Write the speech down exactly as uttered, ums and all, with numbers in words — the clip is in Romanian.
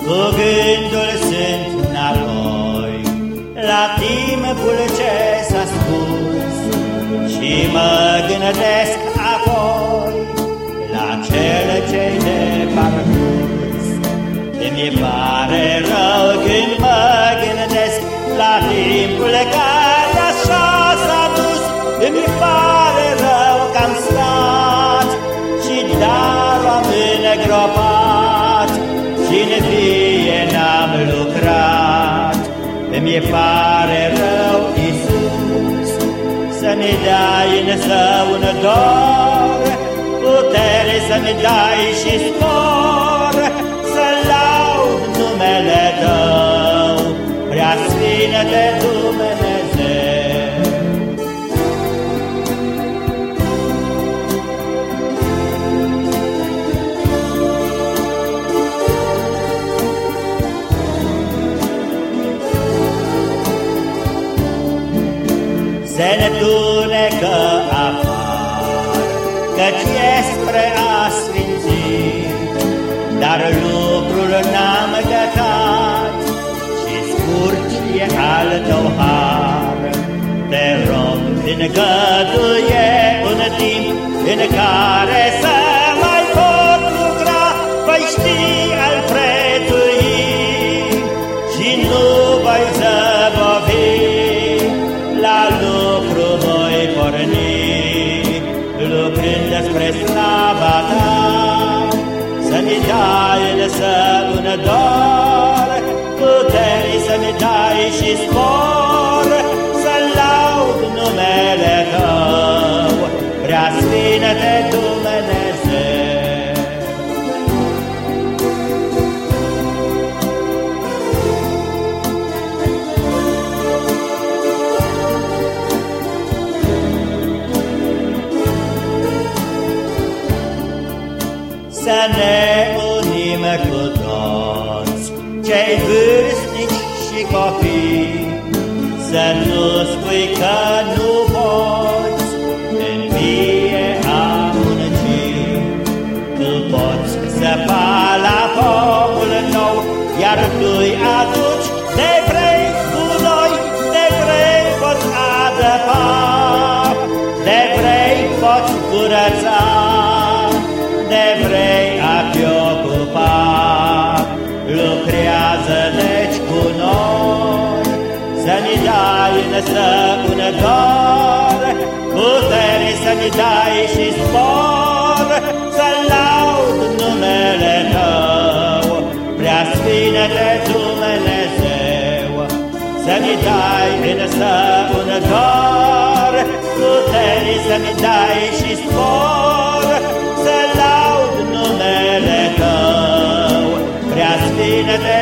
Cu gândul sunt înapoi la timpul ce s-a spus și mă gândesc apoi la cel ce-i de parcurs. Mi pare rău când mă gândesc la timpul care așa s-a dus. Mi pare rău că am stat și darul am îngropat și în vie n-am lucrat. Mi pare rău, Iisus, să-mi dai însă un dor, putere să-mi dai și spor, să laud numele Tău, Preasfinte Dumnezeu. Se întunecă afară, căci e spre a sfinți, dar lucrul n-am gătat și scurt e al Tău har. Te rog, îngăduie un timp în care să mai pot lucra, voi ști al prețuii și nu voi zăbovi. La lucru voi porni, lucrând spre slava Ta, să-mi dai însă un dor, puteri să-mi dai și spor, să laud numele Tău, Preasfinte Dumnezeu. Să ne unim cu toți, cei vârstnici și copii, să nu spui că nu poți, în vie a munci. Tu poți săpa la focul nou, iar Tu-i aduci de vrei cu noi, de vrei poți adăpa, de vrei poți curăța, de vrei a fi ocupat. Lucrează deci cu noi, să-mi dai însă un dor, puteri să-mi dai și spor, să laud numele Tău, Preasfinte Dumnezeu. Să-mi dai însă un dor, puteri să-mi dai și spor, să laud numele Tău, Preasfinte